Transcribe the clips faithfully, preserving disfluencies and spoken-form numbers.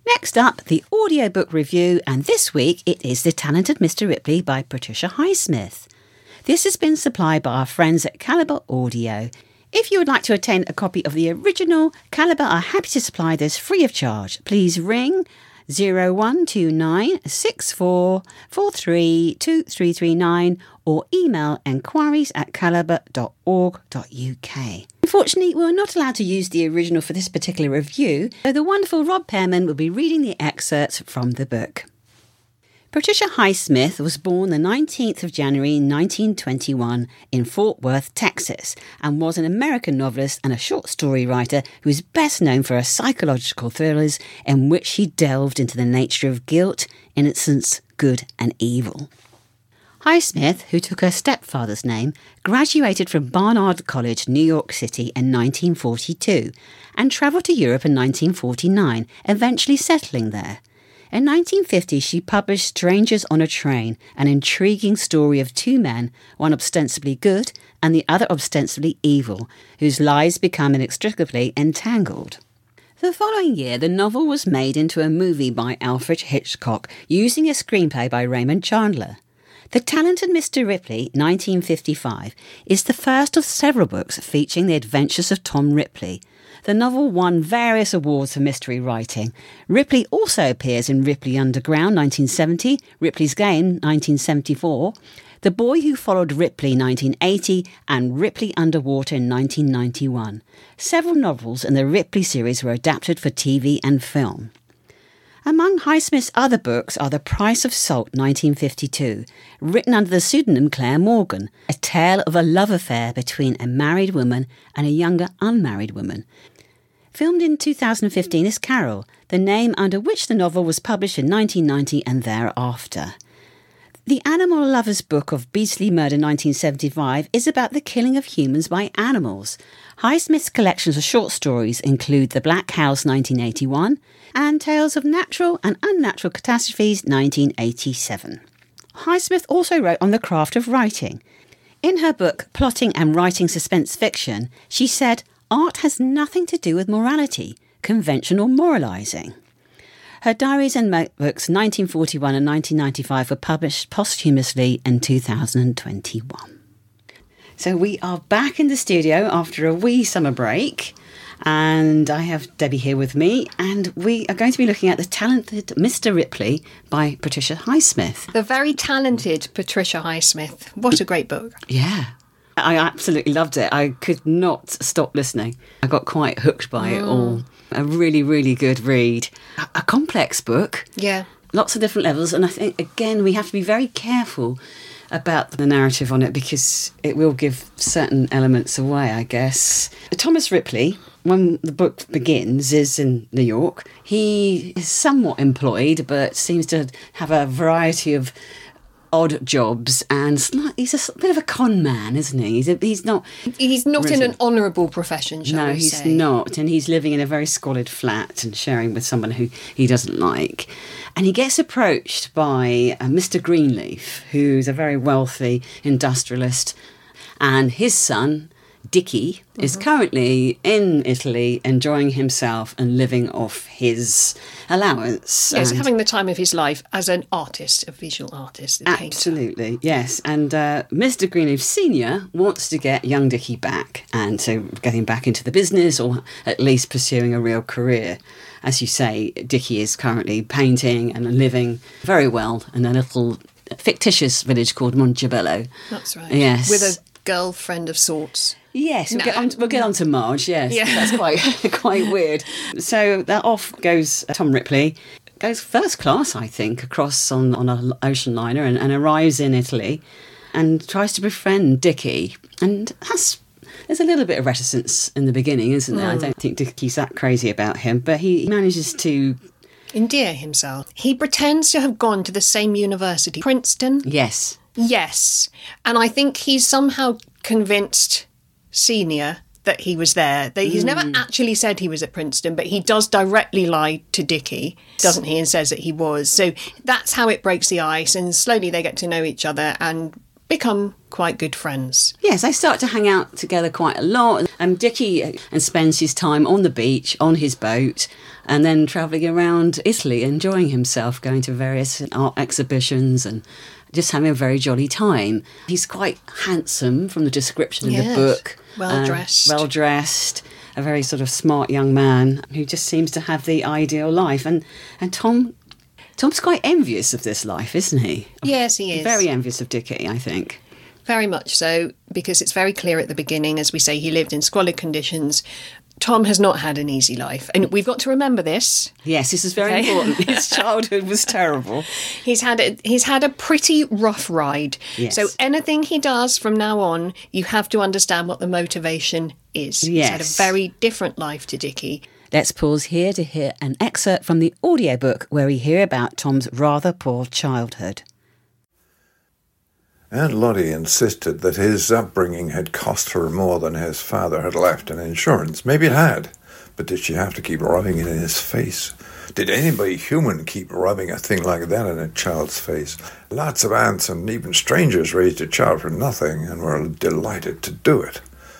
Next up, the audiobook review, and this week it is The Talented Mister Ripley by Patricia Highsmith. This has been supplied by our friends at Calibre Audio. If you would like to obtain a copy of the original, Calibre are happy to supply this free of charge. Please ring zero one two nine six four four three two three three nine or email enquiries at calibre dot org dot U K. Unfortunately, we were not allowed to use the original for this particular review, so the wonderful Rob Pearman will be reading the excerpts from the book. Patricia Highsmith was born the nineteenth of January nineteen twenty-one in Fort Worth, Texas, and was an American novelist and a short story writer who is best known for her psychological thrillers in which she delved into the nature of guilt, innocence, good and evil. Highsmith, who took her stepfather's name, graduated from Barnard College, New York City in nineteen forty-two and travelled to Europe in nineteen forty-nine, eventually settling there. In nineteen fifty, she published Strangers on a Train, an intriguing story of two men, one ostensibly good and the other ostensibly evil, whose lives become inextricably entangled. The following year, the novel was made into a movie by Alfred Hitchcock, using a screenplay by Raymond Chandler. The Talented Mister Ripley, nineteen fifty-five, is the first of several books featuring the adventures of Tom Ripley. The novel won various awards for mystery writing. Ripley also appears in Ripley Underground, nineteen seventy, Ripley's Game, nineteen seventy-four, The Boy Who Followed Ripley, nineteen eighty, and Ripley Underwater in nineteen ninety-one. Several novels in the Ripley series were adapted for T V and film. Among Highsmith's other books are The Price of Salt, nineteen fifty-two, written under the pseudonym Claire Morgan, a tale of a love affair between a married woman and a younger unmarried woman. Filmed in two thousand fifteen is Carol, the name under which the novel was published in nineteen ninety and thereafter. The Animal Lover's Book of Beastly Murder nineteen seventy-five is about the killing of humans by animals. Highsmith's collections of short stories include The Black House nineteen eighty-one and Tales of Natural and Unnatural Catastrophes nineteen eighty-seven. Highsmith also wrote on the craft of writing. In her book Plotting and Writing Suspense Fiction, she said, "Art has nothing to do with morality, conventional moralising." Her diaries and notebooks nineteen forty-one and nineteen ninety-five were published posthumously in two thousand twenty-one. So we are back in the studio after a wee summer break, and I have Debbie here with me, and we are going to be looking at The Talented Mister Ripley by Patricia Highsmith. The very talented Patricia Highsmith. What a great book. Yeah. I absolutely loved it. I could not stop listening. I got quite hooked by it all. A really, really good read. A, a complex book. Yeah. Lots of different levels. And I think, again, we have to be very careful about the narrative on it because it will give certain elements away, I guess. Thomas Ripley, when the book begins, is in New York. He is somewhat employed, but seems to have a variety of odd jobs, and he's a bit of a con man, isn't he? He's, a, he's not... He's not in an honourable profession, shall no, we he's say. not, and he's living in a very squalid flat and sharing with someone who he doesn't like. And he gets approached by uh, Mister Greenleaf, who's a very wealthy industrialist, and his son, Dickie, mm-hmm. is currently in Italy enjoying himself and living off his allowance. Yes, and having the time of his life as an artist, a visual artist. A absolutely, painter. Yes. And uh, Mister Greenleaf Senior wants to get young Dickie back, and so getting back into the business or at least pursuing a real career. As you say, Dickie is currently painting and living very well in a little fictitious village called Montebello. That's right. Yes. With a girlfriend of sorts. Yes, we'll, no. get on to, we'll get on to Marge, yes. Yeah. That's quite quite weird. So that off goes Tom Ripley, goes first class, I think, across on, on an ocean liner and, and arrives in Italy and tries to befriend Dickie. And that's, there's a little bit of reticence in the beginning, isn't there? Mm. I don't think Dickie's that crazy about him, but he manages to endear himself. He pretends to have gone to the same university, Princeton. Yes. Yes. And I think he's somehow convinced Senior that he was there. He's mm. never actually said he was at Princeton, but he does directly lie to Dickie, doesn't he, and says that he was. So that's how it breaks the ice, and slowly they get to know each other, and become quite good friends. Yes, they start to hang out together quite a lot. And Dickie and spends his time on the beach, on his boat, and then travelling around Italy, enjoying himself, going to various art exhibitions and just having a very jolly time. He's quite handsome from the description in Yes, the book. well-dressed. Uh, well-dressed, a very sort of smart young man who just seems to have the ideal life. And, and Tom... Tom's quite envious of this life, isn't he? Yes, he is. Very envious of Dickie, I think. Very much so, because it's very clear at the beginning, as we say, he lived in squalid conditions. Tom has not had an easy life. And we've got to remember this. Yes, this is very Okay. important. His childhood was terrible. He's had a, he's had a pretty rough ride. Yes. So anything he does from now on, you have to understand what the motivation is. He's had a Yes. very different life to Dickie. Let's pause here to hear an excerpt from the audiobook where we hear about Tom's rather poor childhood. Aunt Lottie insisted that his upbringing had cost her more than his father had left in insurance. Maybe it had, but did she have to keep rubbing it in his face? Did anybody human keep rubbing a thing like that in a child's face? Lots of aunts and even strangers raised a child for nothing and were delighted to do it.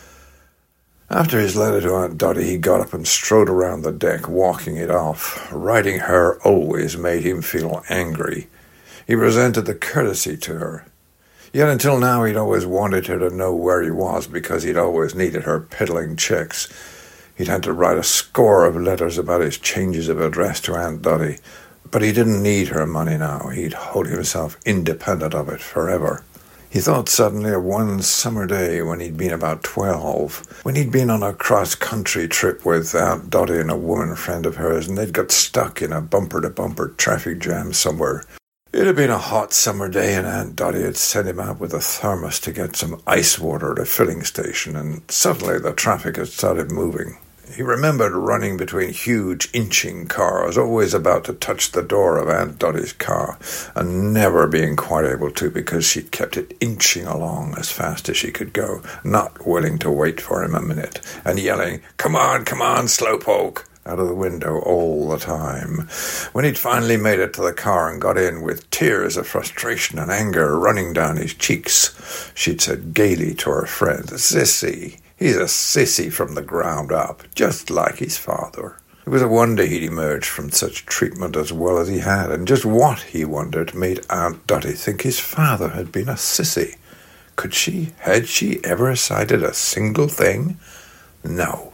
After his letter to Aunt Dotty, he got up and strode around the deck, walking it off. Writing her always made him feel angry. He resented the courtesy to her. Yet until now he'd always wanted her to know where he was because he'd always needed her piddling checks. He'd had to write a score of letters about his changes of address to Aunt Dotty. But he didn't need her money now. He'd hold himself independent of it forever. He thought suddenly of one summer day when he'd been about twelve, when he'd been on a cross-country trip with Aunt Dotty and a woman friend of hers, and they'd got stuck in a bumper-to-bumper traffic jam somewhere. It had been a hot summer day, and Aunt Dotty had sent him out with a thermos to get some ice water at a filling station, and suddenly the traffic had started moving. He remembered running between huge inching cars, always about to touch the door of Aunt Dotty's car, and never being quite able to because she'd kept it inching along as fast as she could go, not willing to wait for him a minute, and yelling, "Come on, come on, slowpoke," out of the window all the time. When he'd finally made it to the car and got in with tears of frustration and anger running down his cheeks, she'd said gaily to her friend, "Sissy, he's a sissy from the ground up, just like his father." It was a wonder he'd emerged from such treatment as well as he had, and just what, he wondered, made Aunt Dotty think his father had been a sissy. Could she, had she ever cited a single thing? No.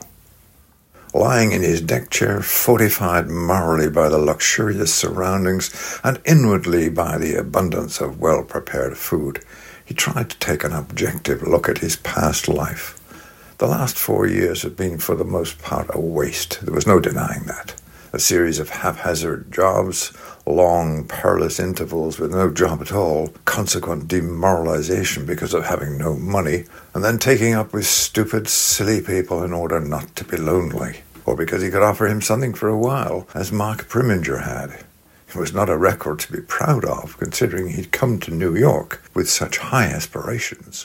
Lying in his deck chair, fortified morally by the luxurious surroundings and inwardly by the abundance of well-prepared food, he tried to take an objective look at his past life. The last four years had been for the most part a waste. There was no denying that. A series of haphazard jobs, long, perilous intervals with no job at all, consequent demoralization because of having no money, and then taking up with stupid, silly people in order not to be lonely, or because he could offer him something for a while, as Mark Preminger had. It was not a record to be proud of, considering he'd come to New York with such high aspirations.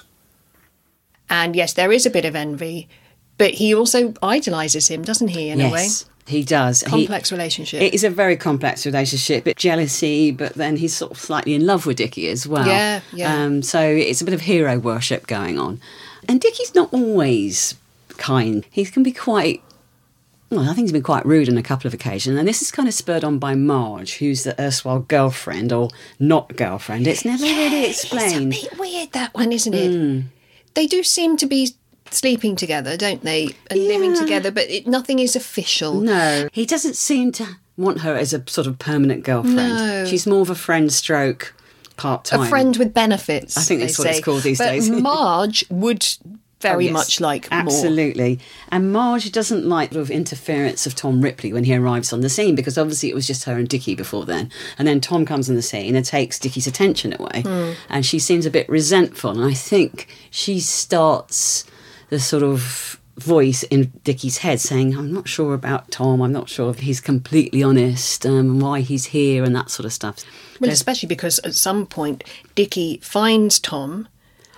And yes, there is a bit of envy, but he also idolises him, doesn't he, in yes, a way? He does. Complex he, relationship. It is a very complex relationship. Bit jealousy, but then he's sort of slightly in love with Dickie as well. Yeah, yeah. Um, so it's a bit of hero worship going on. And Dickie's not always kind. He can be quite... Well, I think he's been quite rude on a couple of occasions. And this is kind of spurred on by Marge, who's the erstwhile girlfriend, or not girlfriend. It's never yeah, really explained. It's a bit weird, that one, isn't it? Mm. They do seem to be sleeping together, don't they? And Yeah. living together, but it, nothing is official. No, he doesn't seem to want her as a sort of permanent girlfriend. No. She's more of a friend stroke part-time. A friend with benefits. I think that's they what it's say. called these but days. Marge would very Oh, yes. much like more. Absolutely. And Marge doesn't like sort of interference of Tom Ripley when he arrives on the scene, because obviously it was just her and Dickie before then. And then Tom comes on the scene and takes Dickie's attention away. Hmm. And she seems a bit resentful. And I think she starts the sort of voice in Dickie's head saying, "I'm not sure about Tom. I'm not sure if he's completely honest, um, why he's here," and that sort of stuff. Well, There's- especially because at some point Dickie finds Tom.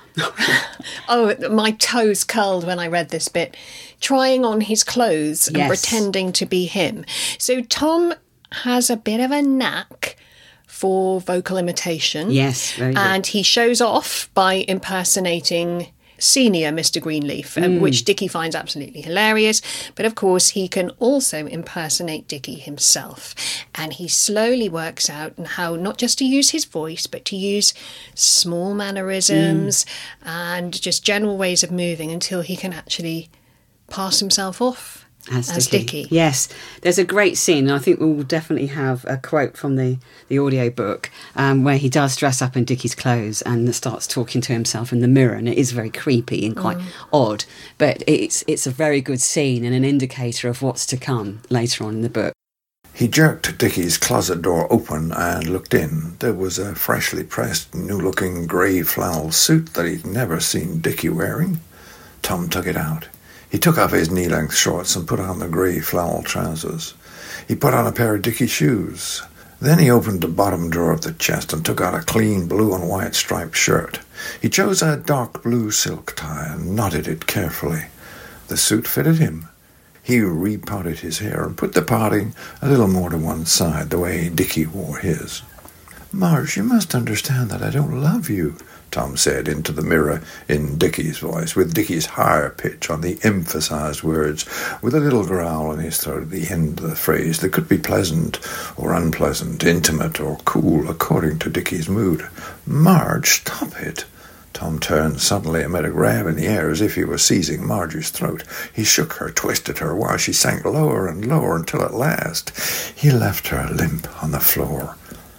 Oh, my toes curled when I read this bit. Trying on his clothes and Yes. pretending to be him. So Tom has a bit of a knack for vocal imitation. Yes, very good. And he shows off by impersonating senior Mister Greenleaf, mm. which Dickie finds absolutely hilarious. But of course, he can also impersonate Dickie himself. And he slowly works out how not just to use his voice, but to use small mannerisms mm. and just general ways of moving until he can actually pass himself off as, as Dickie. Dickie. Yes, there's a great scene, and I think we'll definitely have a quote from the, the audio book um, where he does dress up in Dickie's clothes and starts talking to himself in the mirror, and it is very creepy and quite mm. odd, but it's it's a very good scene and an indicator of what's to come later on in the book. He jerked Dickie's closet door open and looked in. There was a freshly pressed, new-looking grey flannel suit that he'd never seen Dickie wearing. Tom took it out. He took off his knee-length shorts and put on the grey flannel trousers. He put on a pair of Dickie's shoes. Then he opened the bottom drawer of the chest and took out a clean blue and white striped shirt. He chose a dark blue silk tie and knotted it carefully. The suit fitted him. He repotted his hair and put the parting a little more to one side, the way Dickie wore his. "Marge, you must understand that I don't love you," Tom said into the mirror in Dickie's voice, with Dickie's higher pitch on the emphasized words, with a little growl in his throat at the end of the phrase that could be pleasant or unpleasant, intimate or cool, according to Dickie's mood. "Marge, stop it." Tom turned suddenly and made a grab in the air as if he were seizing Marge's throat. He shook her, twisted her, while she sank lower and lower until at last he left her limp on the floor.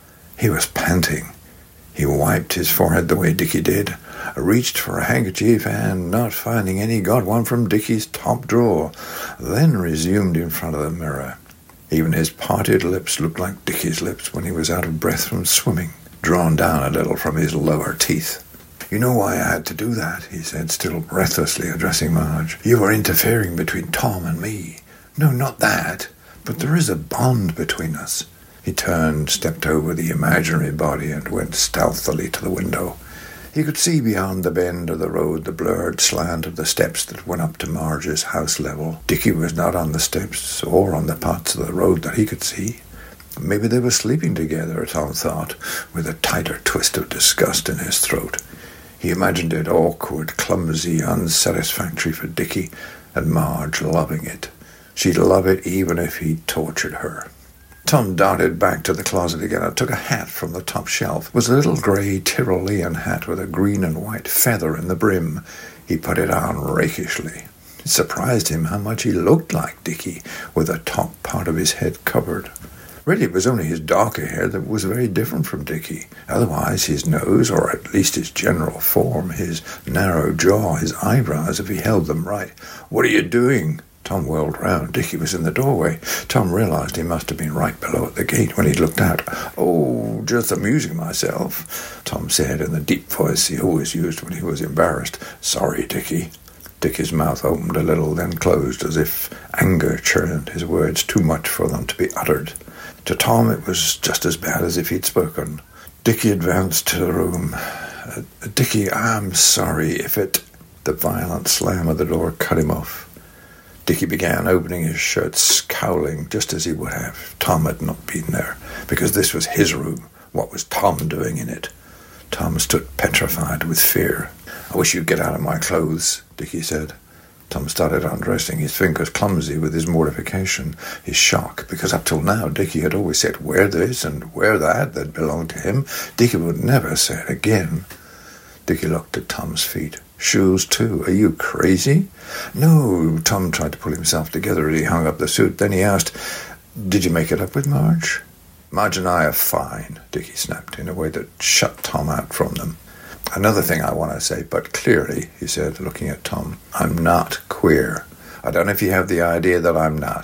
He was panting. He wiped his forehead the way Dickie did, reached for a handkerchief, and, not finding any, got one from Dickie's top drawer, then resumed in front of the mirror. Even his parted lips looked like Dickie's lips when he was out of breath from swimming, drawn down a little from his lower teeth. "You know why I had to do that," he said, still breathlessly addressing Marge. "You were interfering between Tom and me. No, not that, but there is a bond between us." He turned, stepped over the imaginary body, and went stealthily to the window. He could see beyond the bend of the road the blurred slant of the steps that went up to Marge's house level. Dickie was not on the steps or on the parts of the road that he could see. Maybe they were sleeping together, Tom thought, with a tighter twist of disgust in his throat. He imagined it awkward, clumsy, unsatisfactory for Dickie, and Marge loving it. She'd love it even if he tortured her. Tom darted back to the closet again and took a hat from the top shelf. It was a little grey Tyrolean hat with a green and white feather in the brim. He put it on rakishly. It surprised him how much he looked like Dickie, with the top part of his head covered. Really, it was only his darker hair that was very different from Dickie. Otherwise, his nose, or at least his general form, his narrow jaw, his eyebrows, if he held them right. "What are you doing?" Tom whirled round. Dickie was in the doorway. Tom realised he must have been right below at the gate when he looked out. "Oh, just amusing myself," Tom said in the deep voice he always used when he was embarrassed. "Sorry, Dickie." Dickie's mouth opened a little, then closed, as if anger churned his words too much for them to be uttered. To Tom it was just as bad as if he'd spoken. Dickie advanced to the room. Uh, "Dickie, I'm sorry if it—" The violent slam of the door cut him off. Dickie began opening his shirt, scowling, just as he would have. Tom had not been there, because this was his room. What was Tom doing in it? Tom stood petrified with fear. "I wish you'd get out of my clothes," Dickie said. Tom started undressing, his fingers clumsy with his mortification, his shock, because up till now Dickie had always said wear this and wear that that belonged to him. Dickie would never say it again. Dickie looked at Tom's feet. "Shoes, too. Are you crazy?" "No." Tom tried to pull himself together as he hung up the suit. Then he asked, "Did you make it up with Marge?" "Marge and I are fine," Dickie snapped in a way that shut Tom out from them. "Another thing I want to say, but clearly," he said, looking at Tom, "I'm not queer. I don't know if you have the idea that I'm not."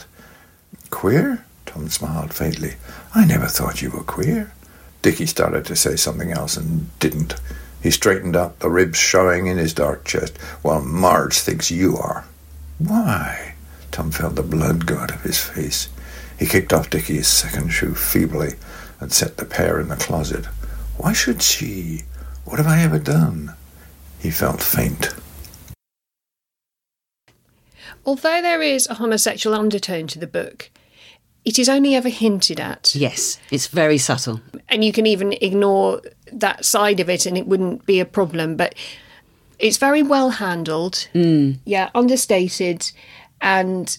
"Queer?" Tom smiled faintly. "I never thought you were queer." Dickie started to say something else and didn't. He straightened up, the ribs showing in his dark chest. "Well, Marge thinks you are." "Why?" Tom felt the blood go out of his face. He kicked off Dickie's second shoe feebly and set the pair in the closet. "Why should she? What have I ever done?" He felt faint. Although there is a homosexual undertone to the book, it is only ever hinted at. Yes, it's very subtle. And you can even ignore that side of it and it wouldn't be a problem. But it's very well handled. Mm. Yeah, understated. And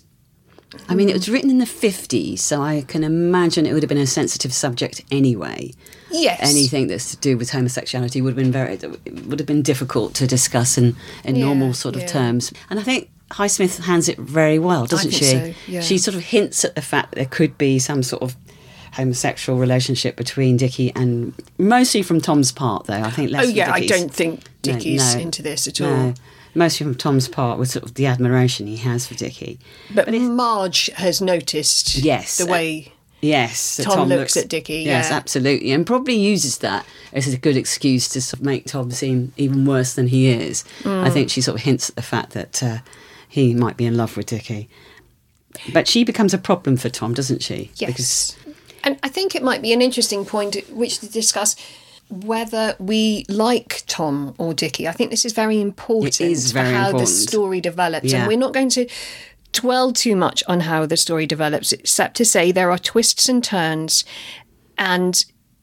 I mean, it was written in the fifties, so I can imagine it would have been a sensitive subject anyway. yes. Anything that's to do with homosexuality would have been very, it would have been difficult to discuss in, in Yeah, normal sort of yeah. terms. And I think Highsmith hands it very well, doesn't think she? so, yeah. She sort of hints at the fact that there could be some sort of homosexual relationship between Dickie and mostly from Tom's part, though. I think less Oh, from yeah, I Dickie's. don't think No, Dickie's no, into this at no. all. Mostly from Tom's part with sort of the admiration he has for Dickie. But, Marge has noticed Yes, the uh, way Yes, that Tom looks at Dickie, Yes, yeah. absolutely, and probably uses that as a good excuse to sort of make Tom seem even worse than he is. Mm. I think she sort of hints at the fact that uh, he might be in love with Dickie, but she becomes a problem for Tom, doesn't she? Yes. Because And I think it might be an interesting point at which to discuss whether we like Tom or Dickie. I think this is very important It is very for how important. the story develops. Yeah. And we're not going to dwell too much on how the story develops, except to say there are twists and turns. And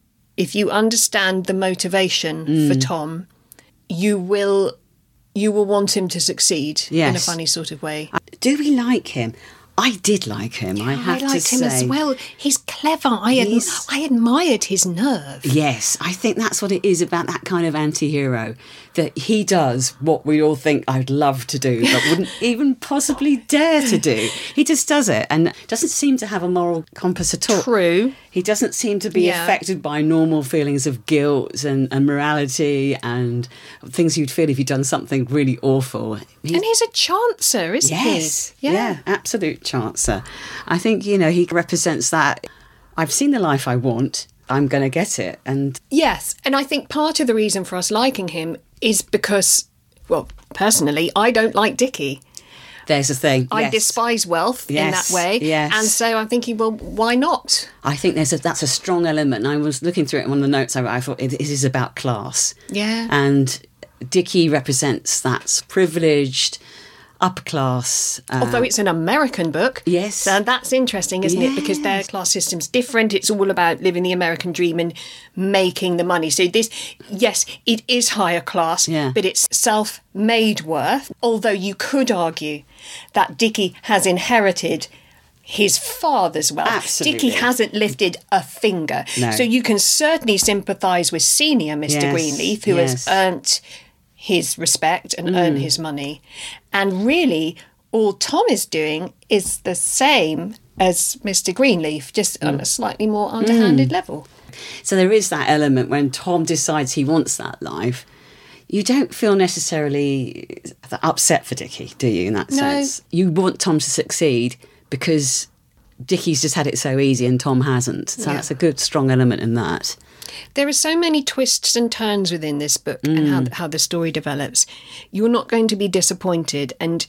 if you understand the motivation Mm. for Tom, you will you will want him to succeed in a Yes. funny sort of way. do we like him? I did like him. I I have to liked him say. as well. He's clever. I ad- He's- I admired his nerve. Yes, I think that's what it is about that kind of anti-hero, that he does what we all think I'd love to do, but wouldn't even possibly dare to do. He just does it and doesn't seem to have a moral compass at all. True. He doesn't seem to be Yeah. affected by normal feelings of guilt and, and morality and things you'd feel if you'd done something really awful. He- And he's a chancer, isn't Yes, he? yeah. absolute chancer. I think, you know, he represents that. I've seen the life I want, I'm going to get it. And Yes. And I think part of the reason for us liking him is because, well, personally, I don't like Dickie. there's a thing. I yes. despise wealth in Yes, that way. yes. And so I'm thinking, well, why not? I think there's a, that's a strong element. And I was looking through it in one of the notes. I, I thought it, it is about class. Yeah. And Dickie represents that privileged, upper class. Uh, Although it's an American book. Yes. So that's interesting, isn't it? Because their Yes. class system's different. It's all about living the American dream and making the money. So this, yes, it is higher class, Yeah. but it's self-made worth. Although you could argue that Dickie has inherited his father's wealth. Absolutely. Dickie hasn't lifted a finger. No. So you can certainly sympathise with senior Mister Yes, Greenleaf, who yes. has earned his respect and Mm. earn his money. And really, all Tom is doing is the same as Mister Greenleaf, just on Mm. a slightly more underhanded level. So there is that element when Tom decides he wants that life. You don't feel necessarily upset for Dickie, do you, in that No. sense? You want Tom to succeed because Dickie's just had it so easy and Tom hasn't. So Yeah. that's a good, strong element in that. There are so many twists and turns within this book and Mm. how, how the story develops. You're not going to be disappointed. And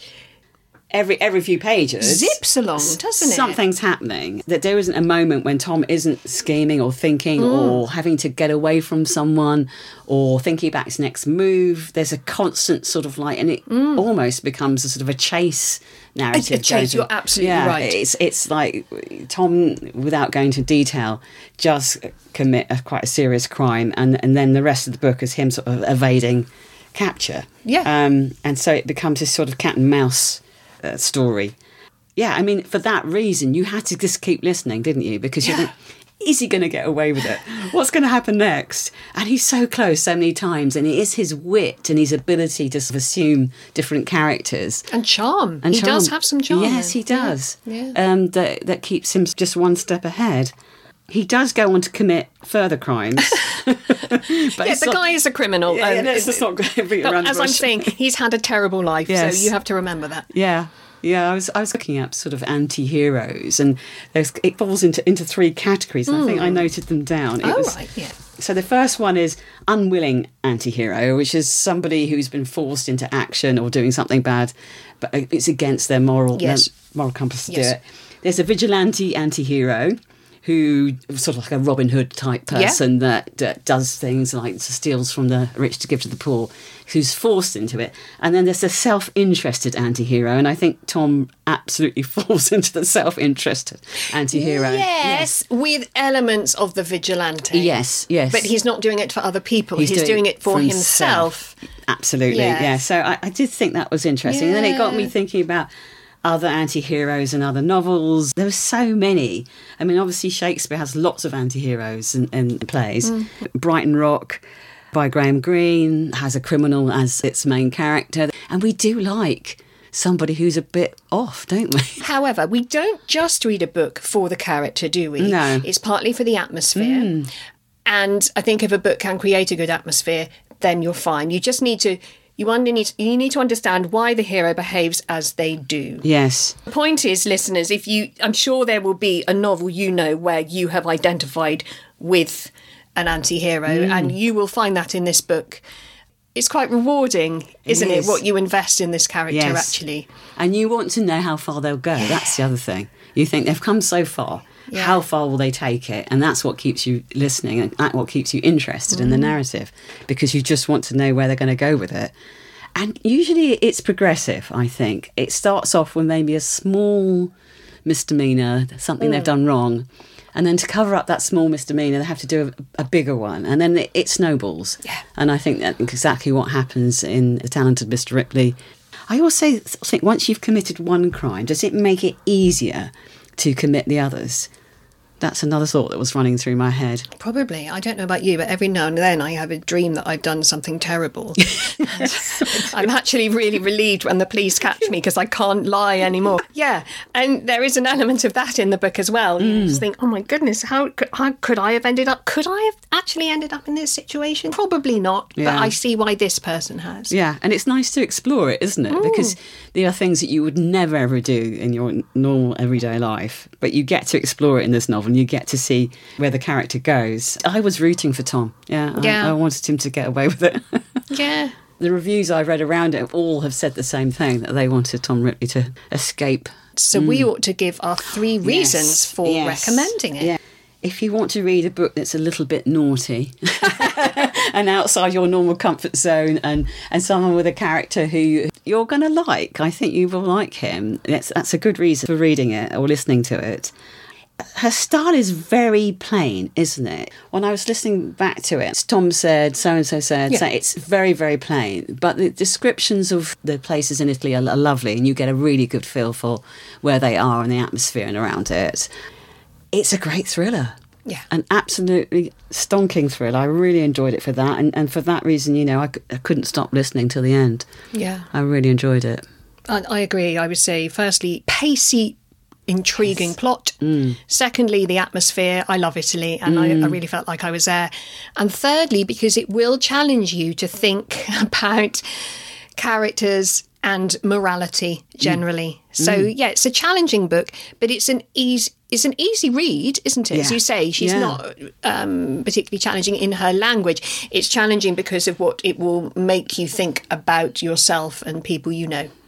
Every every few pages zips along, doesn't it? something's happening. That there isn't a moment when Tom isn't scheming or thinking Mm. or having to get away from someone or thinking about his next move. There's a constant sort of like, and it almost becomes a sort of a chase narrative. Mm. A- a chase, going you're through. absolutely Yeah, right. It's it's like Tom, without going into detail, just commit a, quite a serious crime, and and then the rest of the book is him sort of evading capture. Yeah. Um, and so it becomes this sort of cat and mouse uh, story. Yeah, I mean, for that reason, you had to just keep listening, didn't you? Because you Yeah. think, is he going to get away with it? What's going to happen next? And he's so close so many times, and it is his wit and his ability to sort of assume different characters. And charm. And he charm. does have some charm. Yes, he does. Yeah. Um, that that keeps him just one step ahead. He does go on to commit further crimes. but Yeah, it's the not- guy is a criminal. Yeah, yeah, um, let's just not beat it but around the as I'm bush. saying, he's had a terrible life, Yes. so you have to remember that. Yeah, yeah. I was I was looking at sort of anti-heroes, and there's, it falls into into three categories. And I think I noted them down. It Oh, was- right, yeah. So the first one is unwilling anti-hero, which is somebody who's been forced into action or doing something bad, but it's against their moral Yes. their moral compass to Yes. do it. There's a vigilante anti-hero who sort of like a Robin Hood type person yeah. that, that does things like steals from the rich to give to the poor, who's forced into it. And then there's a self-interested anti-hero, and I think Tom absolutely falls into the self-interested anti-hero. Yes, yes, with elements of the vigilante. Yes, yes. But he's not doing it for other people. He's, he's doing, doing it for, for himself. himself. Absolutely, yes. yeah. So I, I did think that was interesting. Yeah. And then it got me thinking about other anti-heroes and other novels. There were so many. I mean, obviously Shakespeare has lots of anti-heroes in, in plays. Mm. Brighton Rock by Graham Greene has a criminal as its main character. And we do like somebody who's a bit off, don't we? However, we don't just read a book for the character, do we? No. It's partly for the atmosphere. Mm. And I think if a book can create a good atmosphere, then you're fine. You just need to... You need, you need to understand why the hero behaves as they do. Yes. The point is, listeners, if you, I'm sure there will be a novel you know where you have identified with an anti-hero, mm. and you will find that in this book. It's quite rewarding, isn't it, is. it, what you invest in this character, yes. actually. And you want to know how far they'll go. Yeah. That's the other thing. You think they've come so far. Yeah. How far will they take it? And that's what keeps you listening, and that's what keeps you interested mm. in the narrative, because you just want to know where they're going to go with it. And usually it's progressive, I think. It starts off with maybe a small misdemeanour, something mm. they've done wrong, and then to cover up that small misdemeanour, they have to do a, a bigger one, and then it, it snowballs. Yeah. And I think that's exactly what happens in The Talented Mister Ripley. I also think once you've committed one crime, does it make it easier to commit the others? That's another thought that was running through my head. Probably. I don't know about you, but every now and then I have a dream that I've done something terrible. I'm actually really relieved when the police catch me because I can't lie anymore. Yeah, and there is an element of that in the book as well. You mm. just think, oh my goodness, how could, how could I have ended up? Could I have actually ended up in this situation? Probably not, yeah. but I see why this person has. Yeah, and it's nice to explore it, isn't it? Mm. Because there are things that you would never ever do in your normal everyday life, but you get to explore it in this novel. And you get to see where the character goes. I was rooting for Tom. Yeah, yeah. I, I wanted him to get away with it. Yeah. The reviews I read around it all have said the same thing, that they wanted Tom Ripley to escape. So mm. we ought to give our three reasons yes. for yes. recommending it. Yeah. If you want to read a book that's a little bit naughty and outside your normal comfort zone, and, and someone with a character who you're going to like, I think you will like him. That's, that's a good reason for reading it or listening to it. Her style is very plain, isn't it? When I was listening back to it, Tom said, so-and-so said, yeah. so it's very, very plain. But the descriptions of the places in Italy are, are lovely, and you get a really good feel for where they are and the atmosphere and around it. It's a great thriller. Yeah. An absolutely stonking thriller. I really enjoyed it for that. And, and for that reason, you know, I, I couldn't stop listening till the end. Yeah. I really enjoyed it. I, I agree. I would say, firstly, pacey, intriguing yes. plot. Mm. Secondly, the atmosphere. I love Italy, and mm. I, I really felt like I was there. And thirdly, because it will challenge you to think about characters and morality generally. Mm. So mm. yeah, it's a challenging book, but it's an easy it's an easy read, isn't it? Yeah. As you say, she's yeah. not um, particularly challenging in her language. It's challenging because of what it will make you think about yourself and people you know.